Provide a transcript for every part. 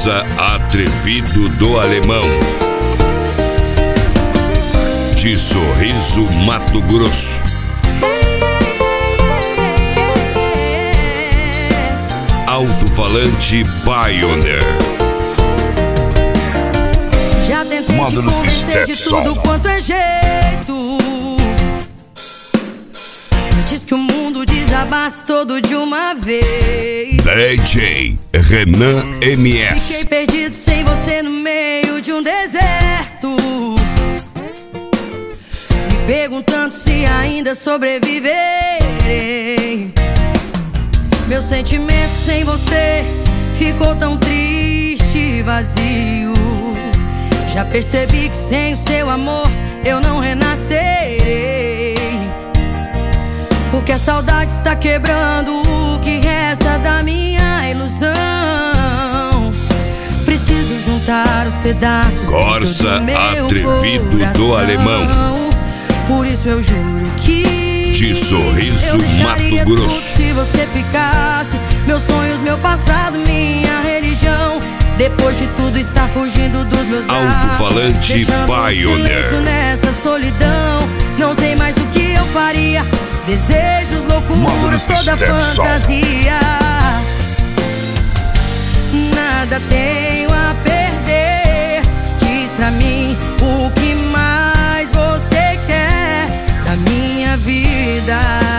Corsa Atrevido do Alemão. De Sorriso, Mato Grosso. Alto-falante Pioneer. Já tentei te convencer de tudo quanto é jeito, antes que o mundo desabasse todo de uma vez. DJ Renan MS. Fiquei perdido sem você no meio de um deserto, me perguntando se ainda sobreviverei. Meu sentimento sem você ficou tão triste e vazio. Já percebi que sem o seu amor eu não renascerei, porque a saudade está quebrando o que resta da minha ilusão. Preciso juntar os pedaços Corsa Atrevido do Alemão. Por isso eu juro que de Sorriso, Mato Grosso. Se você ficasse, meus sonhos, meu passado, minha religião. Depois de tudo está fugindo dos meus braços. Alto-falante Pioneer. Nessa solidão, não sei mais o que eu faria. Desejos, loucuras, toda fantasia. Nada tenho a perder. Diz pra mim o que mais você quer da minha vida.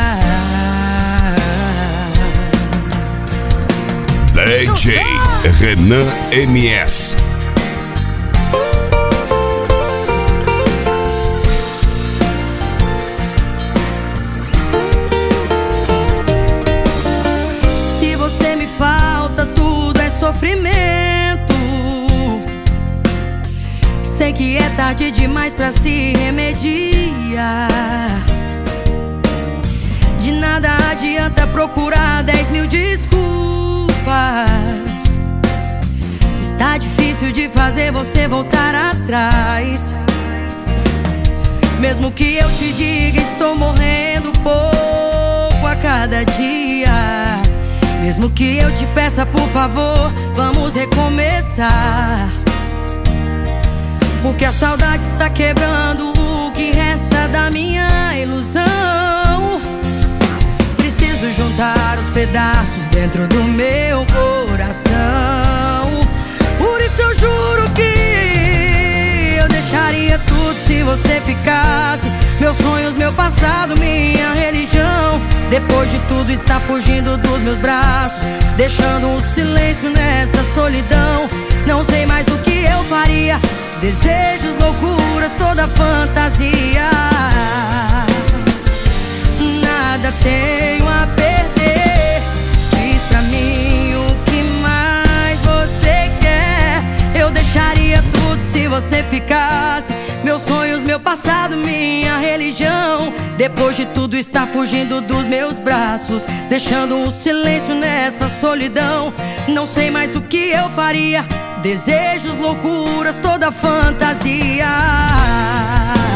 DJ Renan MS. Se você me falta, tudo é sofrimento. Sei que é tarde demais pra se remediar. De nada adianta procurar 10 mil desculpas. Se está difícil de fazer você voltar atrás. Mesmo que eu te diga, estou morrendo pouco a cada dia. Mesmo que eu te peça, por favor, vamos recomeçar. Porque a saudade está quebrando o que resta da minha ilusão. Preciso juntar os pedaços dentro do meu coração. Por isso eu juro que eu deixaria tudo se você ficasse. Meus sonhos, meu passado, minha religião. Depois de tudo está fugindo dos meus braços, deixando um silêncio nessa solidão. Não sei mais o que eu faria. Desejos, loucuras, toda fantasia. Nada tenho a perder. Diz pra mim o que mais você quer. Eu deixaria tudo se você ficasse. Meus sonhos, meu passado, minha religião. Depois de tudo está fugindo dos meus braços, deixando um silêncio nessa solidão. Não sei mais o que eu faria. Desejos, loucuras, toda fantasia.